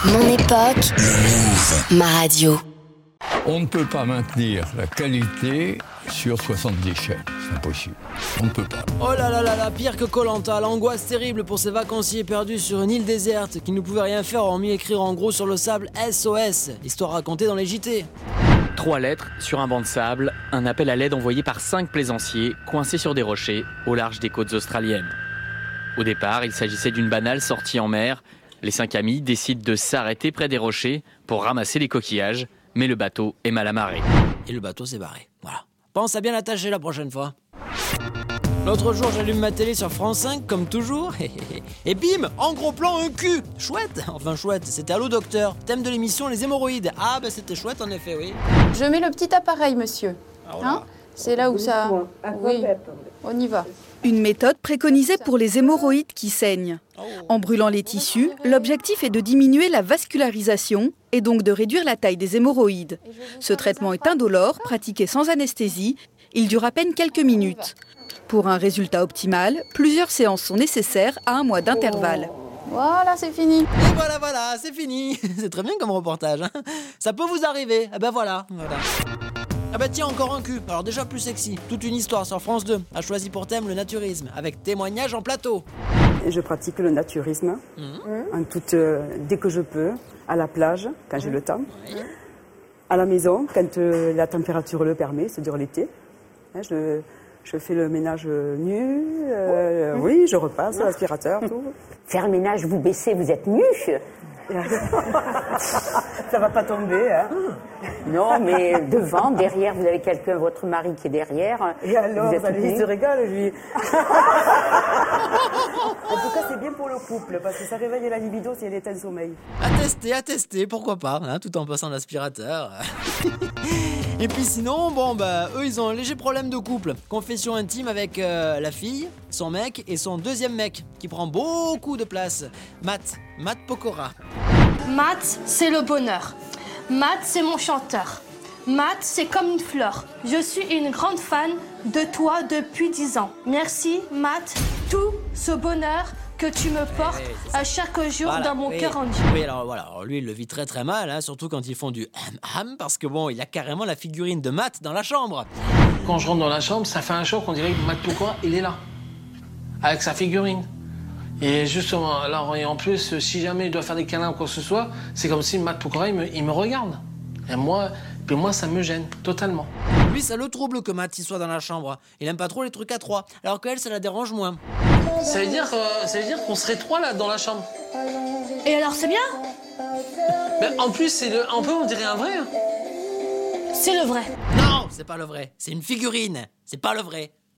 Mon époque, ma radio. On ne peut pas maintenir la qualité sur 70 chaînes, c'est impossible. On ne peut pas. Oh là là là là, pire que Koh-Lanta, l'angoisse terrible pour ces vacanciers perdus sur une île déserte qui ne pouvaient rien faire hormis écrire en gros sur le sable SOS, histoire racontée dans les JT. 3 lettres sur un banc de sable, un appel à l'aide envoyé par 5 plaisanciers coincés sur des rochers au large des côtes australiennes. Au départ, il s'agissait d'une banale sortie en mer. Les 5 amis décident de s'arrêter près des rochers pour ramasser les coquillages, mais le bateau est mal amarré. Et le bateau s'est barré, voilà. Pense à bien l'attacher la prochaine fois. L'autre jour, j'allume ma télé sur France 5, comme toujours, et bim, en gros plan, un cul. Chouette, enfin chouette, c'était Allô Docteur, thème de l'émission, les hémorroïdes. Ah bah c'était chouette en effet, oui. Je mets le petit appareil, monsieur. Hein ? C'est là où ça... Oui, on y va. Une méthode préconisée pour les hémorroïdes qui saignent. En brûlant les tissus, l'objectif est de diminuer la vascularisation et donc de réduire la taille des hémorroïdes. Ce traitement est indolore, pratiqué sans anesthésie. Il dure à peine quelques minutes. Pour un résultat optimal, plusieurs séances sont nécessaires à 1 mois d'intervalle. Voilà, c'est fini. Et voilà, c'est fini. C'est très bien comme reportage, hein. Ça peut vous arriver, eh ben voilà. Ah bah tiens, encore un cul, alors déjà plus sexy. Toute une histoire sur France 2 a choisi pour thème le naturisme, avec témoignage en plateau. Je pratique le naturisme, dès que je peux, à la plage, quand j'ai le temps, à la maison, quand la température le permet, c'est-à-dire l'été. Je fais le ménage nu, oui, je repasse l'aspirateur, tout. Faire le ménage, vous baissez, vous êtes nu. Ça va pas tomber, hein. Non, mais devant, derrière, vous avez quelqu'un, votre mari qui est derrière. Et alors, il se régale, lui. En tout cas, c'est bien pour le couple, parce que ça réveille la libido si elle est en sommeil. À tester, pourquoi pas, hein, tout en passant l'aspirateur. Et puis sinon, eux, ils ont un léger problème de couple. Confession intime avec la fille, son mec et son deuxième mec, qui prend beaucoup de place. Matt Pokora. Matt, c'est le bonheur. Matt, c'est mon chanteur. Matt, c'est comme une fleur. Je suis une grande fan de toi depuis 10 ans. Merci, Matt. Tout ce bonheur que tu me portes à chaque jour dans mon cœur en Dieu. Oui, alors voilà, lui, il le vit très très mal, hein, surtout quand ils font du ham, parce que il a carrément la figurine de Matt dans la chambre. Quand je rentre dans la chambre, ça fait un choc, on dirait que Matt Pokora, il est là, avec sa figurine. Et justement, alors, et en plus, si jamais il doit faire des câlins ou quoi que ce soit, c'est comme si Matt Pokora, il me regarde. Et moi, ça me gêne, totalement. Lui, ça le trouble que Matt il soit dans la chambre. Il aime pas trop les trucs à 3, alors qu'elle, ça la dérange moins. Ça veut dire qu'on serait 3 là, dans la chambre. Et alors, c'est bien ? Mais en plus, on dirait un vrai. Hein. C'est le vrai. Non, c'est pas le vrai. C'est une figurine. C'est pas le vrai.